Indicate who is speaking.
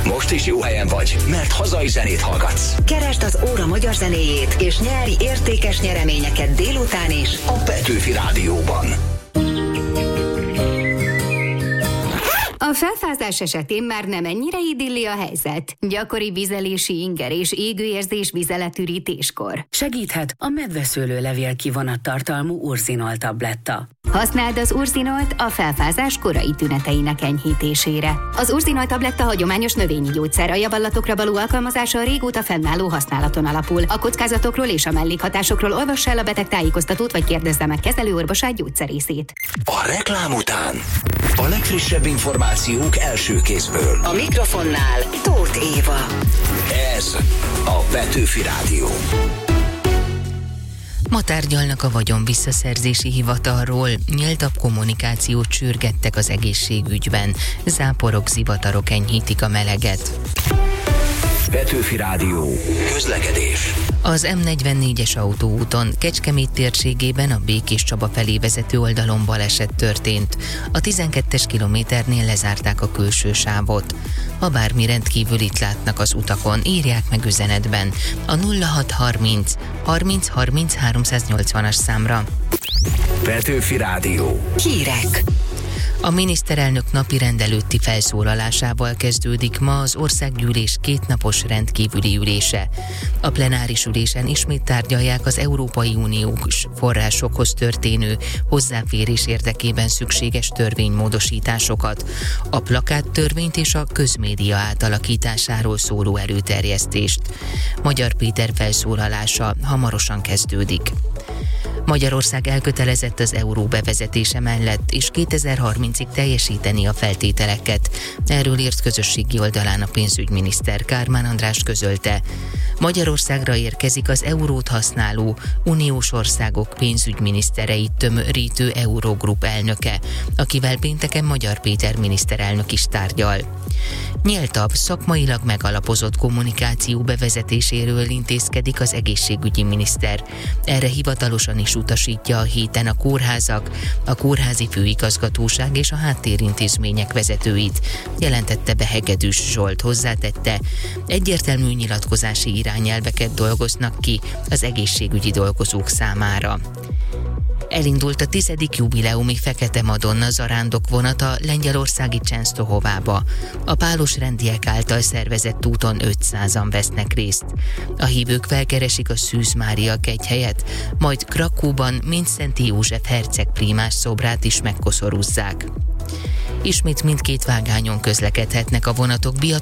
Speaker 1: Most is jó helyen vagy, mert hazai zenét hallgatsz.
Speaker 2: Keresd az óra magyar zenéjét, és nyerj értékes nyereményeket délután is
Speaker 1: A Petőfi Rádióban.
Speaker 3: A felfázás esetén már nem ennyire idilli a helyzet. Gyakori vizelési inger és égőérzés vizeletürítéskor.
Speaker 4: Segíthet a medveszőlőlevél kivonattartalmú Urzinol tabletta.
Speaker 3: Használd az Urzinolt a felfázás korai tüneteinek enyhítésére. Az Urzinolt tabletta hagyományos növényi gyógyszer, a javallatokra való alkalmazása a régóta fennálló használaton alapul. A kockázatokról és a mellékhatásokról olvass el a beteg tájékoztatót, vagy kérdezze meg kezelőorvosát, gyógyszerészét.
Speaker 1: A reklám után a legfrissebb információk első kézből.
Speaker 2: A mikrofonnál Tóth Éva.
Speaker 1: Ez a Petőfi Rádió.
Speaker 5: Ma tárgyalnak a vagyon visszaszerzési hivatalról, nyíltabb kommunikációt sürgettek az egészségügyben, záporok, zivatarok enyhítik a meleget.
Speaker 1: Petőfi Rádió. Közlekedés.
Speaker 5: Az M44-es autóúton Kecskemét térségében a Békés Csaba felé vezető oldalon baleset történt. A 12-es kilométernél lezárták a külső sávot. Ha bármi rendkívülit látnak az utakon, írják meg üzenetben a 0630 30 30 380-as számra.
Speaker 1: Petőfi Rádió.
Speaker 2: Hírek.
Speaker 5: A miniszterelnök napirend előtti felszólalásával kezdődik ma az országgyűlés kétnapos rendkívüli ülése. A plenáris ülésen ismét tárgyalják az Európai Uniós forrásokhoz történő hozzáférés érdekében szükséges törvénymódosításokat, a plakáttörvényt és a közmédia átalakításáról szóló előterjesztést. Magyar Péter felszólalása hamarosan kezdődik. Magyarország elkötelezett az euró bevezetése mellett, és 2030-ig teljesíteni a feltételeket. Erről írt közösségi oldalán a pénzügyminiszter. Kármán András közölte. Magyarországra érkezik az eurót használó uniós országok pénzügyminisztereit tömörítő Eurogroup elnöke, akivel pénteken Magyar Péter miniszterelnök is tárgyal. Nyíltabb, szakmailag megalapozott kommunikáció bevezetéséről intézkedik az egészségügyi miniszter. Erre hivatalosan is utasítja a héten a kórházak, a kórházi főigazgatóság és a háttérintézmények vezetőit, jelentette be Hegedűs Zsolt. Hozzátette, egyértelmű nyilatkozási irányelveket dolgoznak ki az egészségügyi dolgozók számára. Elindult a 10. jubileumi Fekete Madonna zarándokvonata lengyelországi Csensztohovába. A pálos rendiek által szervezett úton 500-an vesznek részt. A hívők felkeresik a Szűz Mária kegyhelyet, majd Krakóban Mindszenty József herceg prímás szobrát is megkoszorúzzák. Ismét mindkét vágányon közlekedhetnek a vonatok